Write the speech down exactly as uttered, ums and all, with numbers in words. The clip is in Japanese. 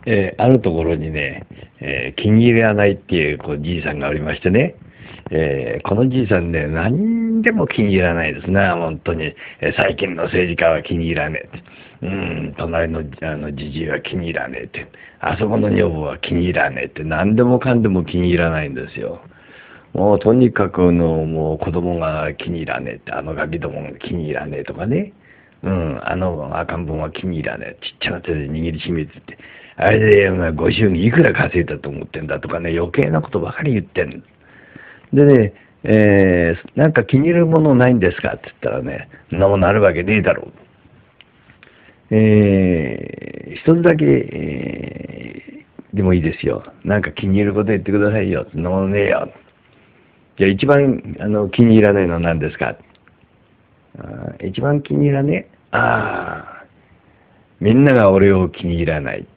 えーあるところにね、えー気に入らないっていうこうじいさんがおりましてね、えーこのじいさんね、何でも気に入らないですな、本当に。えー最近の政治家は気に入らねえって。うん、隣のあのじじいは気に入らねえって。あそこの女房は気に入らねえって。何でもかんでも気に入らないんですよ。もうとにかくの、もう子供が気に入らねえって、あのガキどもが気に入らねえとかね。うん、あの赤ん坊は気に入らねえ。ちっちゃな手で握りしめてて。あれで、まあ、ご祝儀いくら稼いだと思ってんだとかね、余計なことばかり言ってん。でね、えー、なんか気に入るものないんですかって言ったらね、そんなものあるわけねえだろう。えー、一つだけ、えー、でもいいですよ。なんか気に入ること言ってくださいよ。そんなものねえよ。じゃあ一番あの気に入らないのは何ですか？あ一番気に入らねえああ、みんなが俺を気に入らない。